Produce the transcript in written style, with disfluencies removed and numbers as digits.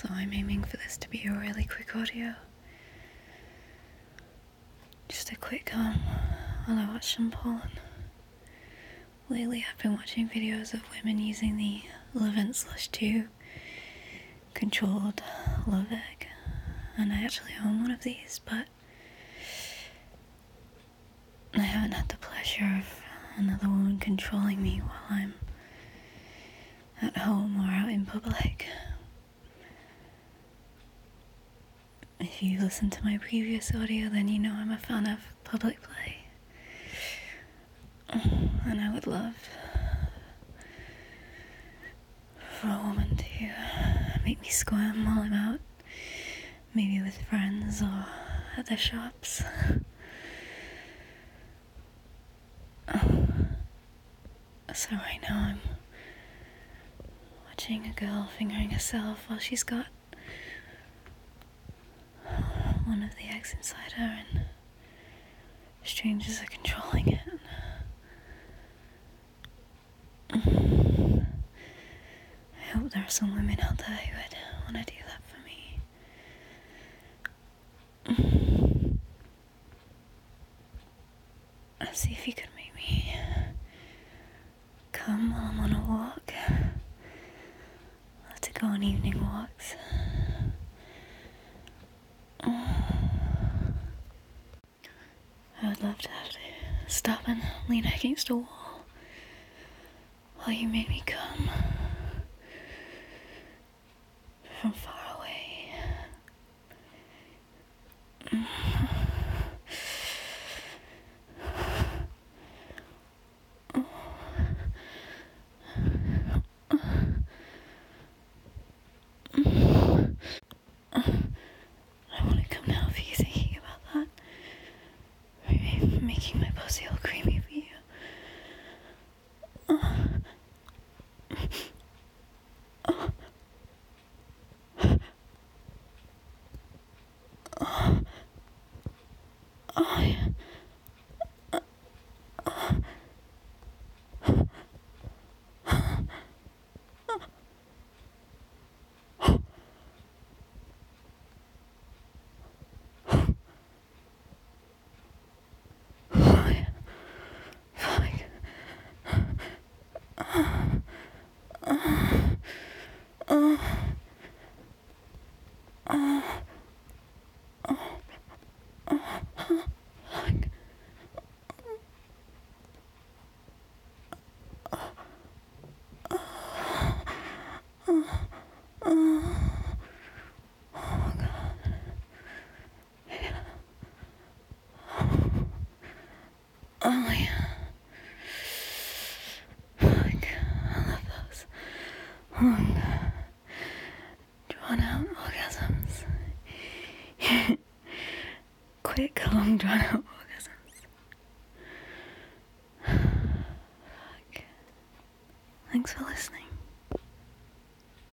so I'm aiming for this to be a really quick audio. Just a quick while I watch some porn. Lately I've been watching videos of women using the LEVIN/2 controlled Lovec, and I actually own one of these, but I haven't had the pleasure of another woman controlling me while I'm at home or out in public. If you listen to my previous audio, then you know I'm a fan of public play. And I would love for a woman to make me squirm while I'm out, maybe with friends or at the shops. So right now I'm watching a girl fingering herself while she's got one of the eggs inside her and strangers are controlling it. I hope there are some women out there who would want to do that for me. Let's see if you could make me come while I'm on a walk. I like to go on evening walks. I would love to have to stop and lean against a wall while you made me come from far away. I want to come now if you're thinking about that. Maybe making my pussy all creamy for you. Oh yeah. Oh yeah. Fuck. I love those long, drawn out orgasms. Quick, long, drawn out orgasms. Fuck. Thanks for listening.